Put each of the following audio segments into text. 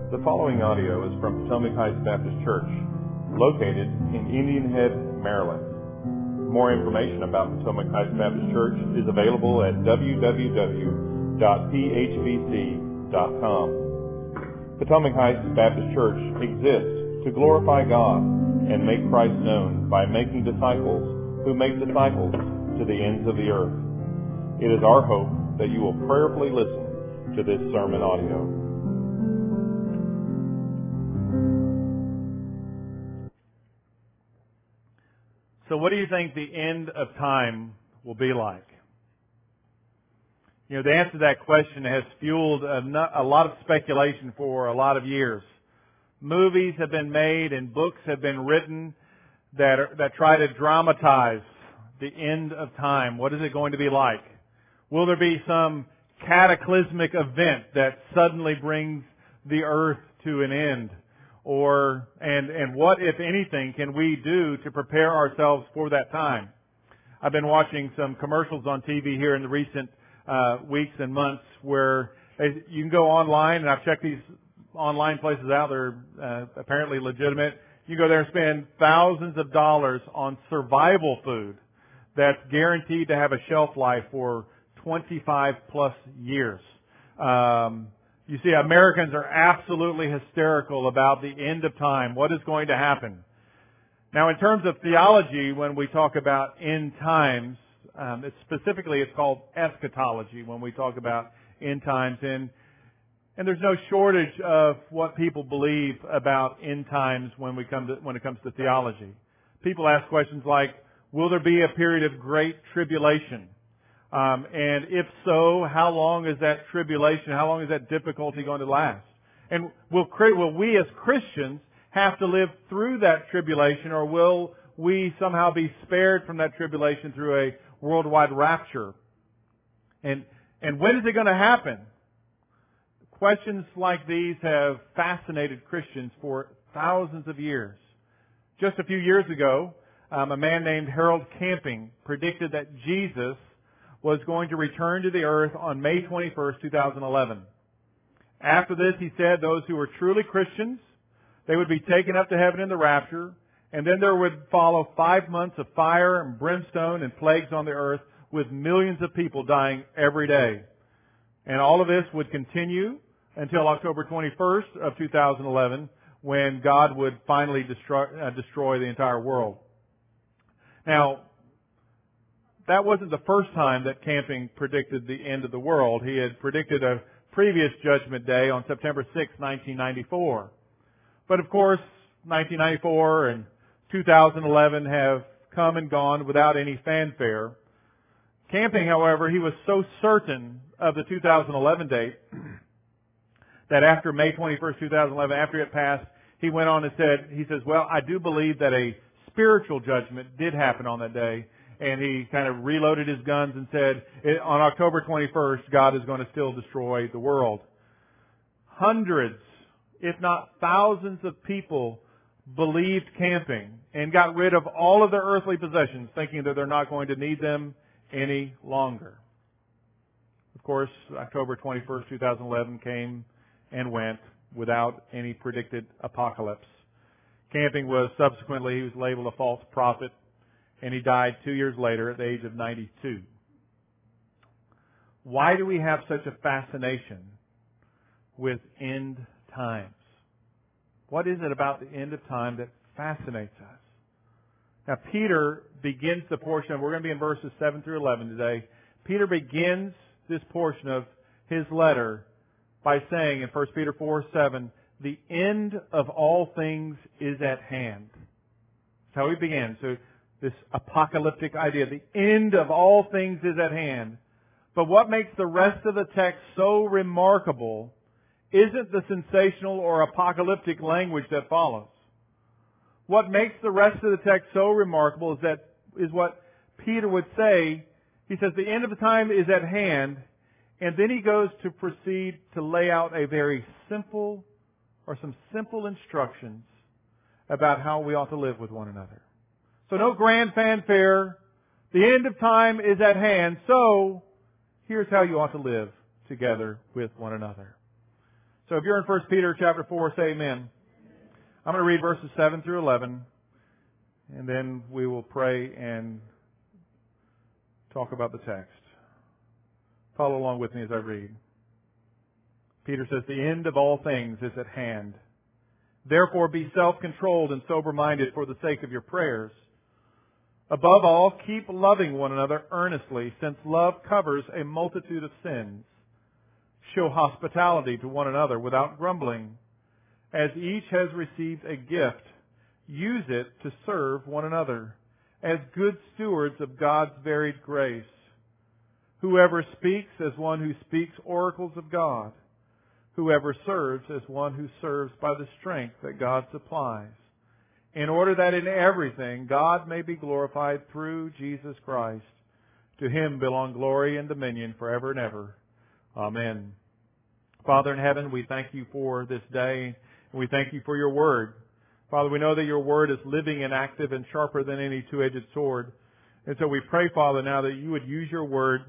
The following audio is from Potomac Heights Baptist Church, located in Indian Head, Maryland. More information about Potomac Heights Baptist Church is available at www.phbc.com. Potomac Heights Baptist Church exists to glorify God and make Christ known by making disciples who make disciples to the ends of the earth. It is our hope that you will prayerfully listen to this sermon audio. So what do you think the end of time will be like? You know, the answer to that question has fueled a lot of speculation for a lot of years. Movies have been made and books have been written that try to dramatize the end of time. What is it going to be like? Will there be some cataclysmic event that suddenly brings the earth to an end? And what, if anything, can we do to prepare ourselves for that time? I've been watching some commercials on TV here in the recent weeks and months where you can go online, and I've checked these online places out. They're apparently legitimate. You go there and spend thousands of dollars on survival food that's guaranteed to have a shelf life for 25 plus years. You see, Americans are absolutely hysterical about the end of time. What is going to happen? Now, in terms of theology, when we talk about end times, it's called eschatology when we talk about end times. And there's no shortage of what people believe about end times when it comes to theology. People ask questions like, will there be a period of great tribulation? And if so, how long is that tribulation? How long is that difficulty going to last? And will we as Christians have to live through that tribulation, or will we somehow be spared from that tribulation through a worldwide rapture? And when is it going to happen? Questions like these have fascinated Christians for thousands of years. Just a few years ago, a man named Harold Camping predicted that Jesus was going to return to the earth on May 21st, 2011. After this, he said those who were truly Christians, they would be taken up to heaven in the rapture, and then there would follow 5 months of fire and brimstone and plagues on the earth with millions of people dying every day. And all of this would continue until October 21st of 2011, when God would finally destroy the entire world. Now, that wasn't the first time that Camping predicted the end of the world. He had predicted a previous judgment day on September 6, 1994. But of course, 1994 and 2011 have come and gone without any fanfare. Camping, however, he was so certain of the 2011 date that after May 21st, 2011, after it passed, he went on and says, well, I do believe that a spiritual judgment did happen on that day. And he kind of reloaded his guns and said, on October 21st, God is going to still destroy the world. Hundreds, if not thousands of people believed Camping and got rid of all of their earthly possessions, thinking that they're not going to need them any longer. Of course, October 21st, 2011 came and went without any predicted apocalypse. Camping was labeled a false prophet, and he died 2 years later at the age of 92. Why do we have such a fascination with end times? What is it about the end of time that fascinates us? Now, Peter begins the portion, we're going to be in verses 7 through 11 today. Peter begins this portion of his letter by saying in 1 Peter 4:7, the end of all things is at hand. That's how he begins. So, this apocalyptic idea, the end of all things is at hand. But what makes the rest of the text so remarkable isn't the sensational or apocalyptic language that follows. What makes the rest of the text so remarkable is what Peter would say. He says the end of the time is at hand, and then he goes to proceed to lay out some simple instructions about how we ought to live with one another. So no grand fanfare. The end of time is at hand. So here's how you ought to live together with one another. So if you're in 1 Peter chapter 4, say amen. I'm going to read verses 7 through 11, and then we will pray and talk about the text. Follow along with me as I read. Peter says, "The end of all things is at hand. Therefore be self-controlled and sober-minded for the sake of your prayers. Above all, keep loving one another earnestly, since love covers a multitude of sins. Show hospitality to one another without grumbling. As each has received a gift, use it to serve one another as good stewards of God's varied grace. Whoever speaks as one who speaks oracles of God. Whoever serves as one who serves by the strength that God supplies, in order that in everything God may be glorified through Jesus Christ. To Him belong glory and dominion forever and ever. Amen." Father in heaven, we thank You for this day, and we thank You for Your Word. Father, we know that Your Word is living and active and sharper than any two-edged sword. And so we pray, Father, now that You would use Your Word,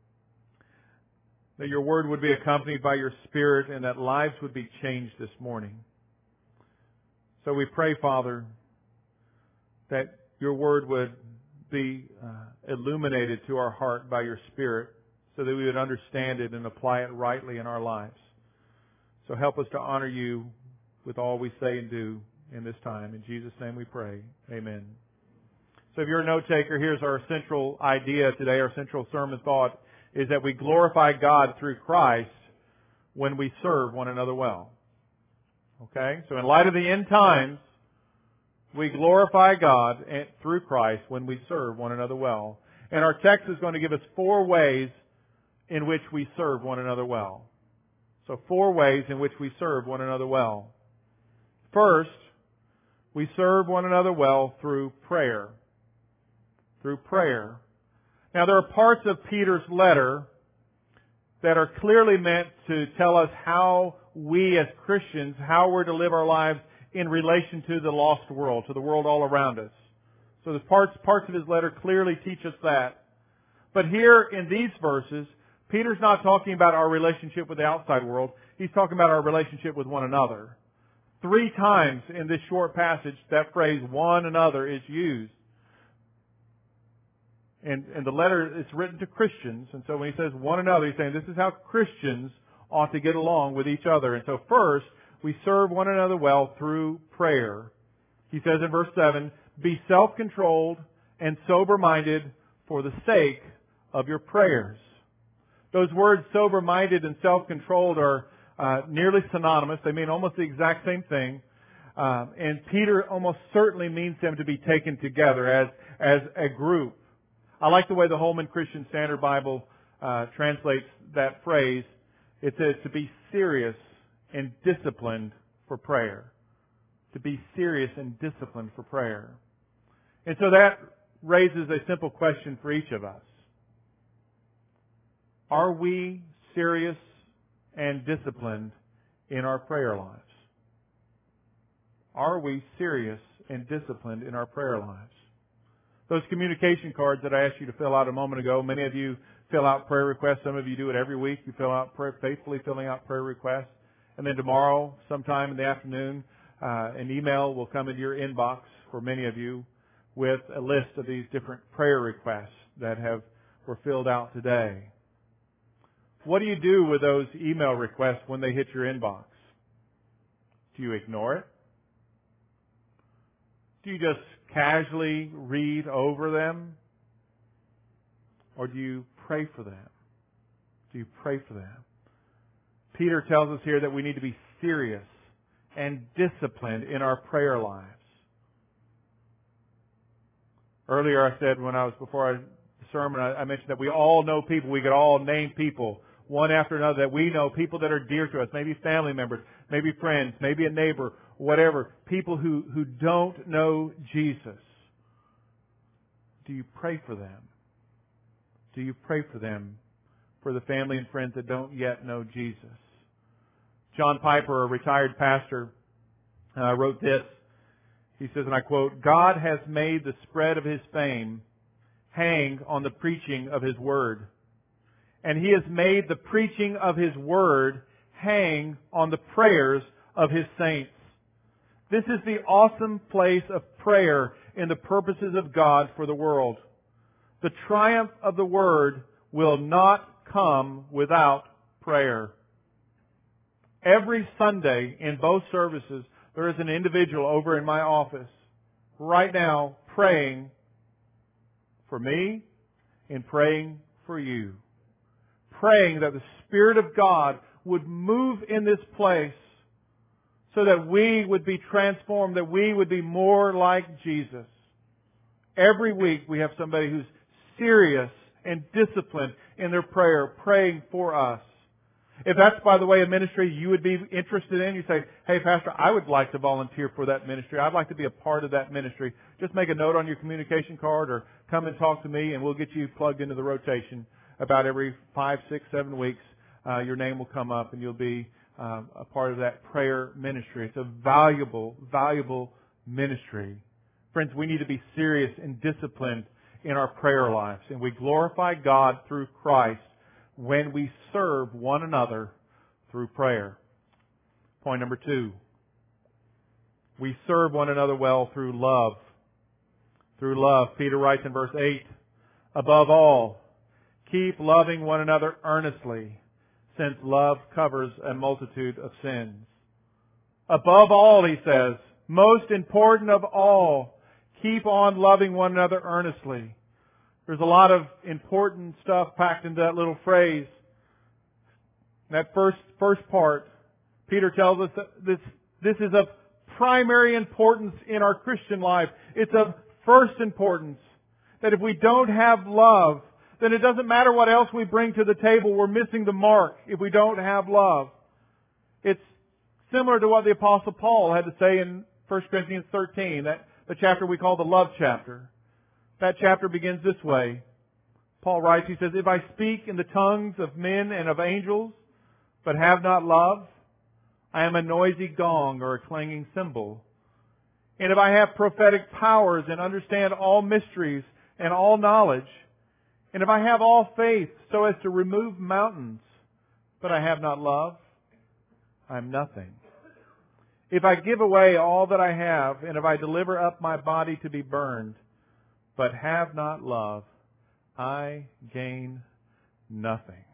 that Your Word would be accompanied by Your Spirit, and that lives would be changed this morning. So we pray, Father, that Your Word would be illuminated to our heart by Your Spirit, so that we would understand it and apply it rightly in our lives. So help us to honor You with all we say and do in this time. In Jesus' name we pray. Amen. So if you're a note taker, here's our central idea today, our central sermon thought, is that we glorify God through Christ when we serve one another well. Okay? So in light of the end times, we glorify God through Christ when we serve one another well. And our text is going to give us 4 ways in which we serve one another well. So 4 ways in which we serve one another well. First, we serve one another well through prayer. Through prayer. Now, there are parts of Peter's letter that are clearly meant to tell us how we as Christians, how we're to live our lives in relation to the lost world, to the world all around us. So the parts of his letter clearly teach us that. But here in these verses, Peter's not talking about our relationship with the outside world. He's talking about our relationship with one another. 3 times in this short passage, that phrase, one another, is used. And the letter is written to Christians. And so when he says one another, he's saying this is how Christians ought to get along with each other. And so first, we serve one another well through prayer. He says in verse 7, "Be self-controlled and sober-minded for the sake of your prayers." Those words, sober-minded and self-controlled, are nearly synonymous. They mean almost the exact same thing. And Peter almost certainly means them to be taken together as a group. I like the way the Holman Christian Standard Bible translates that phrase. It says to be serious and disciplined for prayer. To be serious and disciplined for prayer. And so that raises a simple question for each of us. Are we serious and disciplined in our prayer lives? Are we serious and disciplined in our prayer lives? Those communication cards that I asked you to fill out a moment ago, many of you fill out prayer requests. Some of you do it every week. You fill out faithfully filling out prayer requests. And then tomorrow, sometime in the afternoon, an email will come into your inbox for many of you with a list of these different prayer requests that were filled out today. What do you do with those email requests when they hit your inbox? Do you ignore it? Do you just casually read over them? Or do you pray for them? Do you pray for them? Peter tells us here that we need to be serious and disciplined in our prayer lives. Earlier I said before the sermon, I mentioned that we all know people. We could all name people, one after another, that we know, people that are dear to us, maybe family members, maybe friends, maybe a neighbor, whatever, people who don't know Jesus. Do you pray for them? Do you pray for them, for the family and friends that don't yet know Jesus? John Piper, a retired pastor, wrote this. He says, and I quote, "God has made the spread of His fame hang on the preaching of His Word. And He has made the preaching of His Word hang on the prayers of His saints. This is the awesome place of prayer in the purposes of God for the world. The triumph of the Word will not come without prayer. Every Sunday in both services, there is an individual over in my office right now praying for me and praying for you. Praying that the Spirit of God would move in this place so that we would be transformed, that we would be more like Jesus. Every week we have somebody who's serious and disciplined in their prayer, praying for us. If that's, by the way, a ministry you would be interested in, you say, hey, Pastor, I would like to volunteer for that ministry. I'd like to be a part of that ministry. Just make a note on your communication card or come and talk to me and we'll get you plugged into the rotation. About every 5, 6, 7 weeks, your name will come up and you'll be a part of that prayer ministry. It's a valuable, valuable ministry. Friends, we need to be serious and disciplined in our prayer lives. And we glorify God through Christ when we serve one another through prayer. Point number 2. We serve one another well through love. Through love. Peter writes in verse 8, above all, keep loving one another earnestly, since love covers a multitude of sins. Above all, he says, most important of all, keep on loving one another earnestly. There's a lot of important stuff packed into that little phrase. That first part, Peter tells us that this is of primary importance in our Christian life. It's of first importance. That if we don't have love, then it doesn't matter what else we bring to the table. We're missing the mark if we don't have love. It's similar to what the Apostle Paul had to say in 1 Corinthians 13, the chapter we call the love chapter. That chapter begins this way. Paul writes, he says, if I speak in the tongues of men and of angels, but have not love, I am a noisy gong or a clanging cymbal. And if I have prophetic powers and understand all mysteries and all knowledge, and if I have all faith so as to remove mountains, but I have not love, I am nothing. If I give away all that I have, and if I deliver up my body to be burned, but have not love, I gain nothing.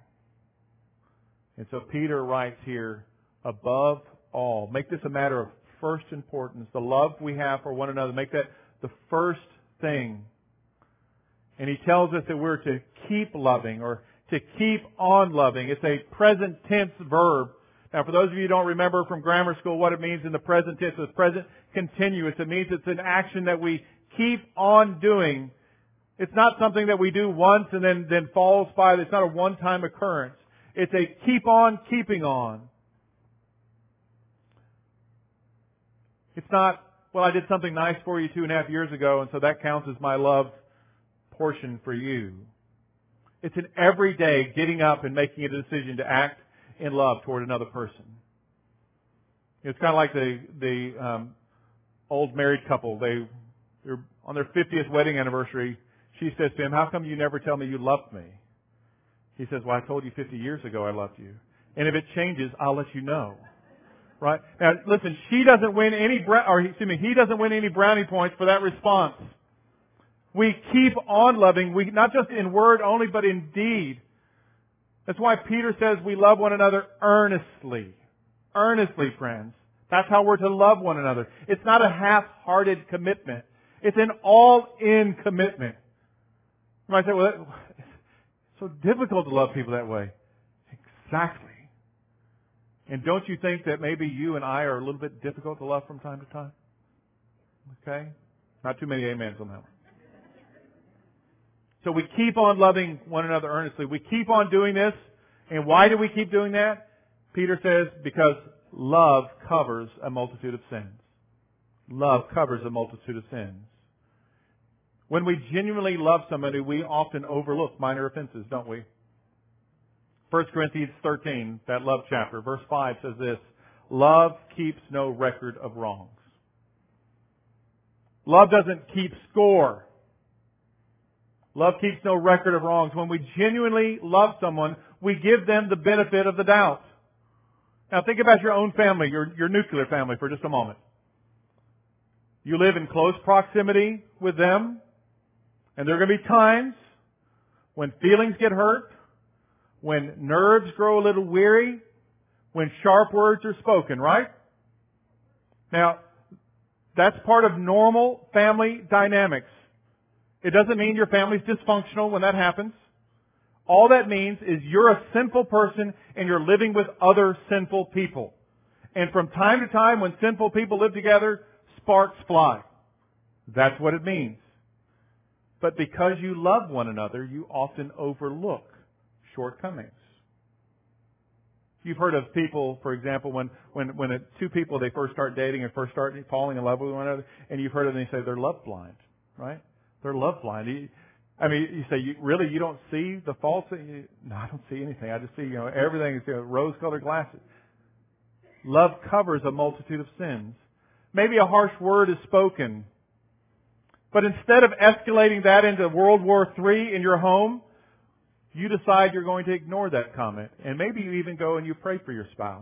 And so Peter writes here, above all, make this a matter of first importance. The love we have for one another, make that the first thing. And he tells us that we're to keep loving or to keep on loving. It's a present tense verb. Now, for those of you who don't remember from grammar school what it means in the present tense, it's present continuous. It means it's an action that we keep on doing. It's not something that we do once and then falls by. It's not a one-time occurrence. It's a keep on keeping on. It's not, well, I did something nice for you 2.5 years ago, and so that counts as my love portion for you. It's an everyday getting up and making a decision to act in love toward another person. It's kind of like the old married couple. They're on their 50th wedding anniversary. She says to him, how come you never tell me you loved me? He says, well, I told you 50 years ago I loved you. And if it changes, I'll let you know. Right? Now, listen, he doesn't win any brownie points for that response. We keep on loving, not just in word only, but in deed. That's why Peter says we love one another earnestly. Earnestly, friends. That's how we're to love one another. It's not a half-hearted commitment. It's an all-in commitment. You might say, well, it's so difficult to love people that way. Exactly. And don't you think that maybe you and I are a little bit difficult to love from time to time? Okay? Not too many amens on that one. So we keep on loving one another earnestly. We keep on doing this. And why do we keep doing that? Peter says, because love covers a multitude of sins. Love covers a multitude of sins. When we genuinely love somebody, we often overlook minor offenses, don't we? 1 Corinthians 13, that love chapter, verse 5 says this, love keeps no record of wrongs. Love doesn't keep score. Love keeps no record of wrongs. When we genuinely love someone, we give them the benefit of the doubt. Now think about your own family, your nuclear family for just a moment. You live in close proximity with them, and there are going to be times when feelings get hurt, when nerves grow a little weary, when sharp words are spoken, right? Now, that's part of normal family dynamics. It doesn't mean your family's dysfunctional when that happens. All that means is you're a sinful person and you're living with other sinful people. And from time to time when sinful people live together, sparks fly. That's what it means. But because you love one another, you often overlook shortcomings. You've heard of people, for example, when two people, they first start dating and first start falling in love with one another, and you've heard of them, they say they're love blind, right? They're love blind. You say, you don't see the faults? No, I don't see anything. I just see, everything is rose-colored glasses. Love covers a multitude of sins. Maybe a harsh word is spoken, but instead of escalating that into World War III in your home, you decide you're going to ignore that comment. And maybe you even go and you pray for your spouse.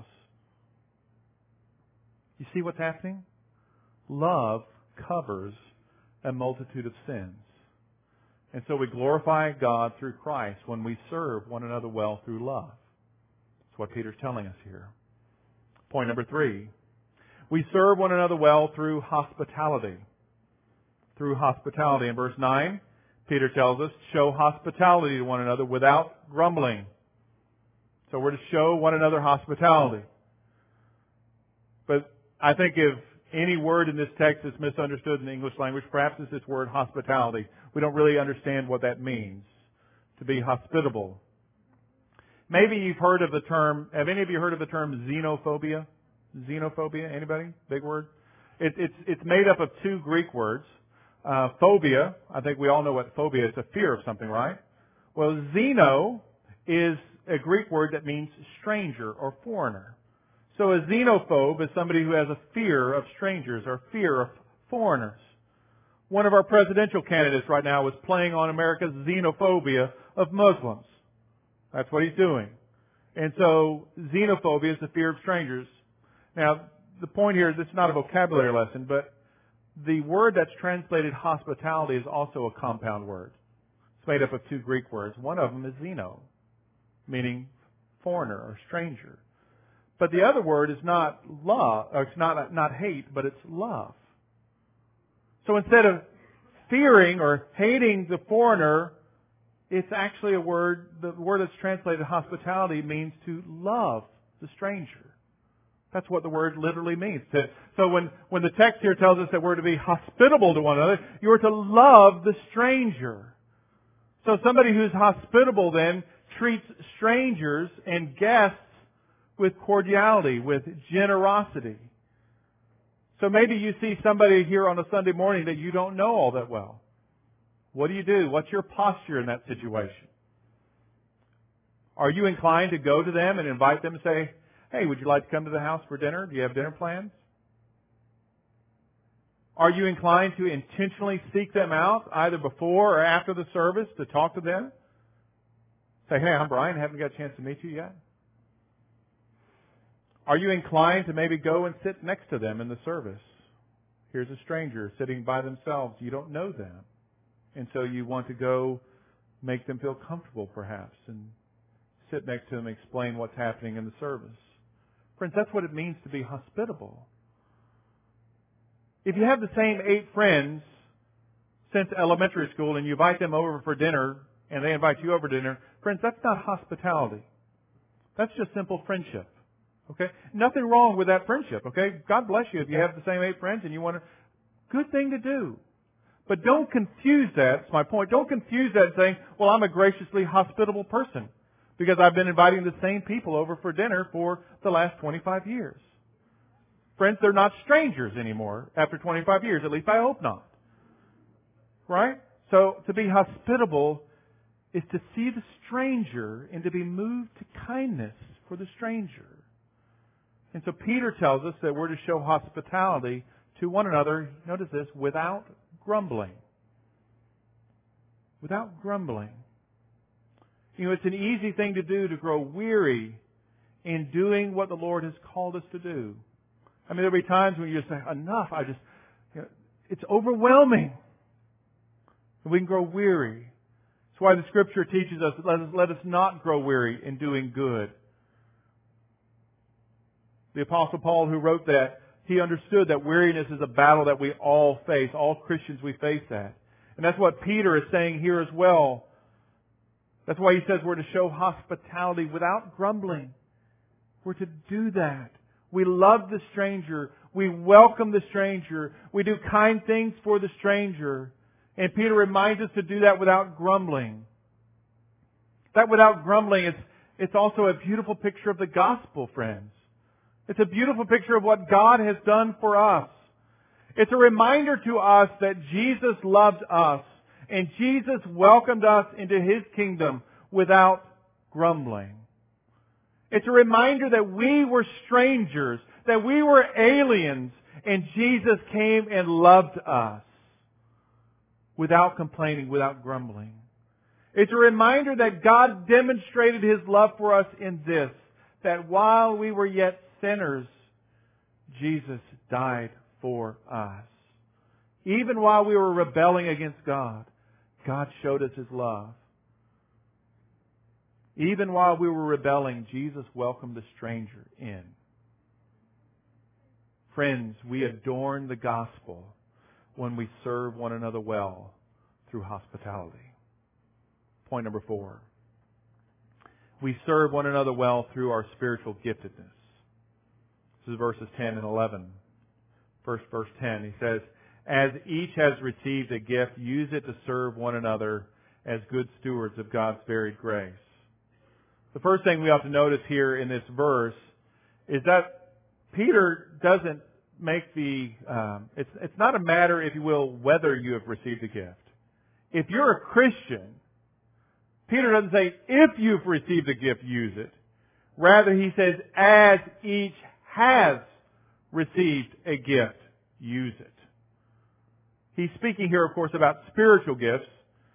You see what's happening? Love covers a multitude of sins. And so we glorify God through Christ when we serve one another well through love. That's what Peter's telling us here. Point number 3. We serve one another well through hospitality. Through hospitality. In verse 9, Peter tells us, show hospitality to one another without grumbling. So we're to show one another hospitality. But I think if any word in this text is misunderstood in the English language, perhaps it's this word hospitality. We don't really understand what that means, to be hospitable. Maybe you've heard of the term, have any of you heard of the term xenophobia? Xenophobia, anybody? Big word? It's made up of 2 Greek words. Phobia, I think we all know what phobia is, a fear of something, right? Well, xeno is a Greek word that means stranger or foreigner. So a xenophobe is somebody who has a fear of strangers or fear of foreigners. One of our presidential candidates right now is playing on America's xenophobia of Muslims. That's what he's doing. And so xenophobia is the fear of strangers. Now, the point here is it's not a vocabulary lesson, but the word that's translated hospitality is also a compound word. It's made up of 2 Greek words. One of them is xeno, meaning foreigner or stranger. But the other word is not love, or it's not hate, but it's love. So instead of fearing or hating the foreigner, it's actually the word that's translated hospitality means to love the stranger. That's what the word literally means. So when the text here tells us that we're to be hospitable to one another, you're to love the stranger. So somebody who's hospitable then treats strangers and guests with cordiality, with generosity. So maybe you see somebody here on a Sunday morning that you don't know all that well. What do? What's your posture in that situation? Are you inclined to go to them and invite them and say, hey, would you like to come to the house for dinner? Do you have dinner plans? Are you inclined to intentionally seek them out either before or after the service to talk to them? Say, hey, I'm Brian. Haven't got a chance to meet you yet. Are you inclined to maybe go and sit next to them in the service? Here's a stranger sitting by themselves. You don't know them. And so you want to go make them feel comfortable perhaps and sit next to them and explain what's happening in the service. Friends, that's what it means to be hospitable. If you have the same 8 friends since elementary school and you invite them over for dinner and they invite you over to dinner, friends, that's not hospitality. That's just simple friendship. Okay? Nothing wrong with that friendship. Okay? God bless you if you have the same 8 friends and you want to. Good thing to do. But don't confuse that. That's my point. Don't confuse that saying, well, I'm a graciously hospitable person because I've been inviting the same people over for dinner for the last 25 years. Friends, they're not strangers anymore after 25 years. At least I hope not. Right? So to be hospitable is to see the stranger and to be moved to kindness for the stranger. And so Peter tells us that we're to show hospitality to one another, notice this, without grumbling. Without grumbling. You know, it's an easy thing to do to grow weary in doing what the Lord has called us to do. I mean, there'll be times when you just say, enough, it's overwhelming. And we can grow weary. That's why the Scripture teaches us, let us not grow weary in doing good. The Apostle Paul, who wrote that, he understood that weariness is a battle that we all face. All Christians, we face that. And that's what Peter is saying here as well. That's why he says we're to show hospitality without grumbling. We're to do that. We love the stranger. We welcome the stranger. We do kind things for the stranger. And Peter reminds us to do that without grumbling. That without grumbling, it's also a beautiful picture of the gospel, friends. It's a beautiful picture of what God has done for us. It's a reminder to us that Jesus loved us and Jesus welcomed us into His kingdom without grumbling. It's a reminder that we were strangers, that we were aliens, and Jesus came and loved us without complaining, without grumbling. It's a reminder that God demonstrated His love for us in this, that while we were yet sinners, Jesus died for us. Even while we were rebelling against God, God showed us His love. Even while we were rebelling, Jesus welcomed the stranger in. Friends, we adorn the gospel when we serve one another well through hospitality. Point number 4. We serve one another well through our spiritual giftedness. This is verses 10 and 11. First, verse 10, he says, as each has received a gift, use it to serve one another as good stewards of God's varied grace. The first thing we have to notice here in this verse is that Peter doesn't make it's not a matter, if you will, whether you have received a gift. If you're a Christian, Peter doesn't say, if you've received a gift, use it. Rather, he says, as each has received a gift, use it. He's speaking here, of course, about spiritual gifts.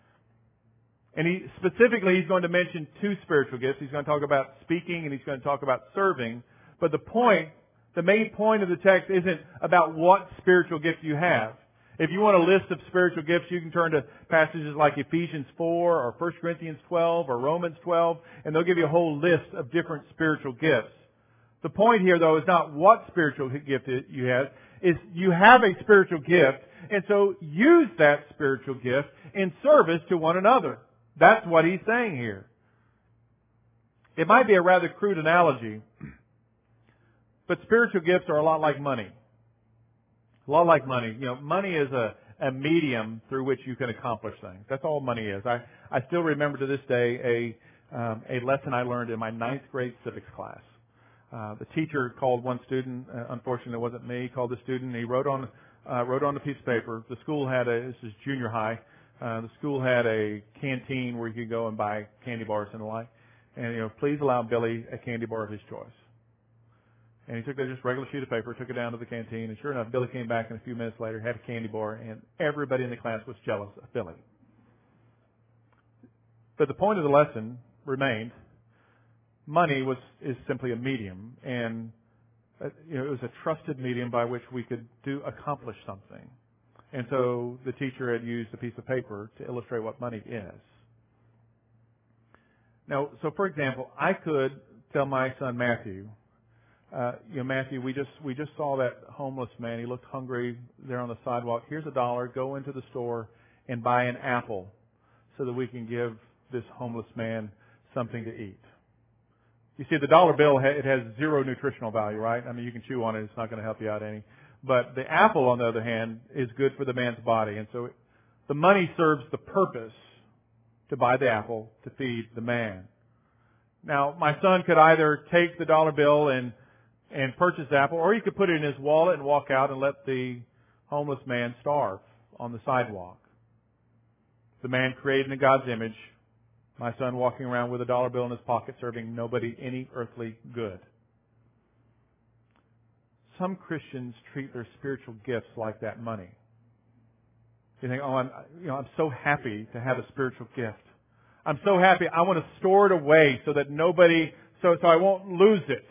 And he's going to mention 2 spiritual gifts. He's going to talk about speaking and he's going to talk about serving. But the main point of the text isn't about what spiritual gift you have. If you want a list of spiritual gifts, you can turn to passages like Ephesians 4 or 1 Corinthians 12 or Romans 12, and they'll give you a whole list of different spiritual gifts. The point here, though, is not what spiritual gift you have. Is you have a spiritual gift, and so use that spiritual gift in service to one another. That's what he's saying here. It might be a rather crude analogy, but spiritual gifts are a lot like money. A lot like money. You know, money is a medium through which you can accomplish things. That's all money is. I still remember to this day a lesson I learned in my 9th grade civics class. The teacher called one student, unfortunately it wasn't me, called the student, and he wrote on a piece of paper. The school had this is junior high, the school had a canteen where you could go and buy candy bars and the like. And, please allow Billy a candy bar of his choice. And he took that just regular sheet of paper, took it down to the canteen, and sure enough, Billy came back and a few minutes later had a candy bar, and everybody in the class was jealous of Billy. But the point of the lesson remained, money is simply a medium, and it was a trusted medium by which we could accomplish something. And so the teacher had used a piece of paper to illustrate what money is. Now, so for example, I could tell my son Matthew, Matthew, we just saw that homeless man. He looked hungry there on the sidewalk. Here's $1. Go into the store and buy an apple so that we can give this homeless man something to eat. You see, the dollar bill, it has zero nutritional value, right? I mean, you can chew on it. It's not going to help you out any. But the apple, on the other hand, is good for the man's body. And so the money serves the purpose to buy the apple to feed the man. Now, my son could either take the dollar bill and purchase the apple, or he could put it in his wallet and walk out and let the homeless man starve on the sidewalk. The man created in God's image, my son walking around with a dollar bill in his pocket, serving nobody any earthly good. Some Christians treat their spiritual gifts like that money. You think, I'm so happy to have a spiritual gift. I'm so happy. I want to store it away so that nobody so I won't lose it.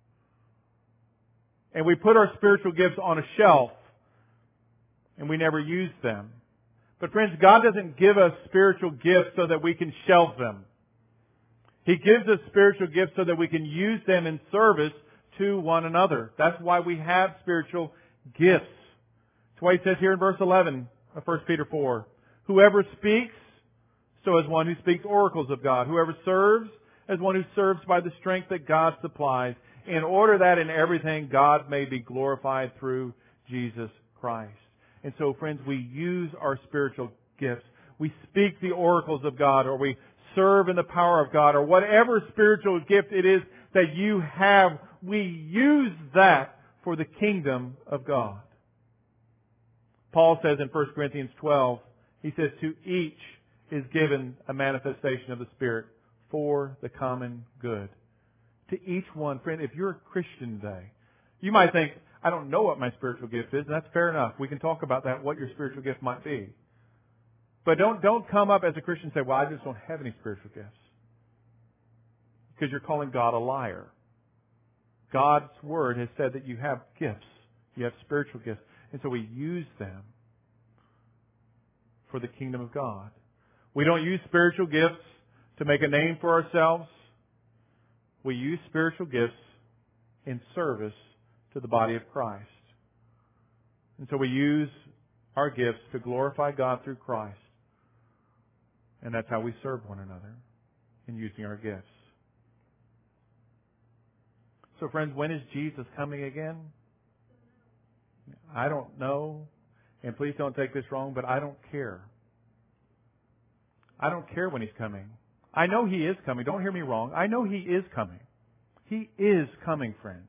And we put our spiritual gifts on a shelf and we never use them. But friends, God doesn't give us spiritual gifts so that we can shelf them. He gives us spiritual gifts so that we can use them in service to one another. That's why we have spiritual gifts. That's why he says here in verse 11 of 1 Peter 4, whoever speaks, so as one who speaks oracles of God. Whoever serves, as one who serves by the strength that God supplies, in order that in everything God may be glorified through Jesus Christ. And so, friends, we use our spiritual gifts. We speak the oracles of God, or we serve in the power of God, or whatever spiritual gift it is that you have, we use that for the kingdom of God. Paul says in 1 Corinthians 12, he says, to each is given a manifestation of the Spirit for the common good. To each one, friend, if you're a Christian today, you might think, I don't know what my spiritual gift is, and that's fair enough. We can talk about that, what your spiritual gift might be. But don't come up as a Christian and say, well, I just don't have any spiritual gifts. Because you're calling God a liar. God's Word has said that you have gifts. You have spiritual gifts. And so we use them for the kingdom of God. We don't use spiritual gifts to make a name for ourselves. We use spiritual gifts in service to the body of Christ. And so we use our gifts to glorify God through Christ. And that's how we serve one another, in using our gifts. So friends, when is Jesus coming again? I don't know. And please don't take this wrong, but I don't care. I don't care when He's coming. I know He is coming. Don't hear me wrong. I know He is coming. He is coming, friends.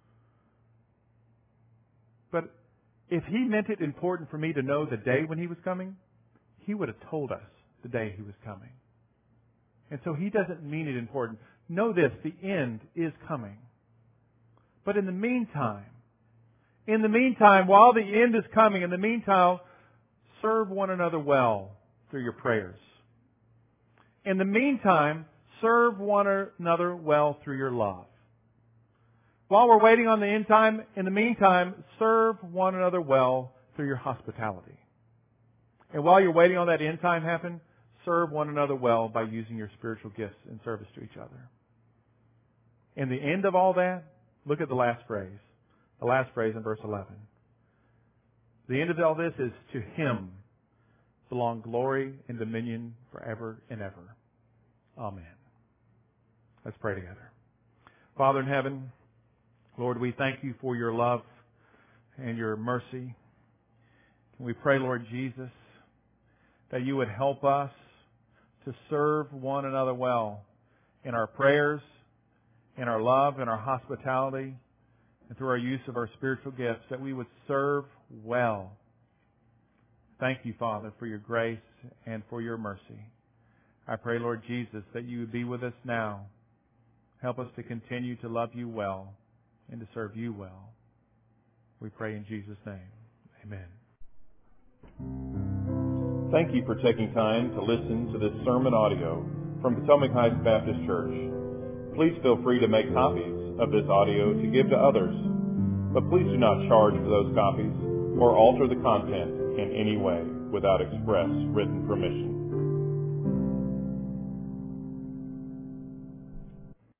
But if He meant it important for me to know the day when He was coming, He would have told us the day He was coming. And so He doesn't mean it important. Know this, the end is coming. But in the meantime, while the end is coming, in the meantime, serve one another well through your prayers. In the meantime, serve one another well through your love. While we're waiting on the end time, in the meantime, serve one another well through your hospitality. And while you're waiting on that end time happen, serve one another well by using your spiritual gifts in service to each other. In the end of all that, look at the last phrase. The last phrase in verse 11. The end of all this is, to Him belong glory and dominion forever and ever. Amen. Let's pray together. Father in heaven, Lord, we thank You for Your love and Your mercy. We pray, Lord Jesus, that You would help us to serve one another well in our prayers, in our love, in our hospitality, and through our use of our spiritual gifts, that we would serve well. Thank You, Father, for Your grace and for Your mercy. I pray, Lord Jesus, that You would be with us now. Help us to continue to love You well and to serve You well. We pray in Jesus' name. Amen. Thank you for taking time to listen to this sermon audio from Potomac Heights Baptist Church. Please feel free to make copies of this audio to give to others, but please do not charge for those copies or alter the content in any way without express written permission.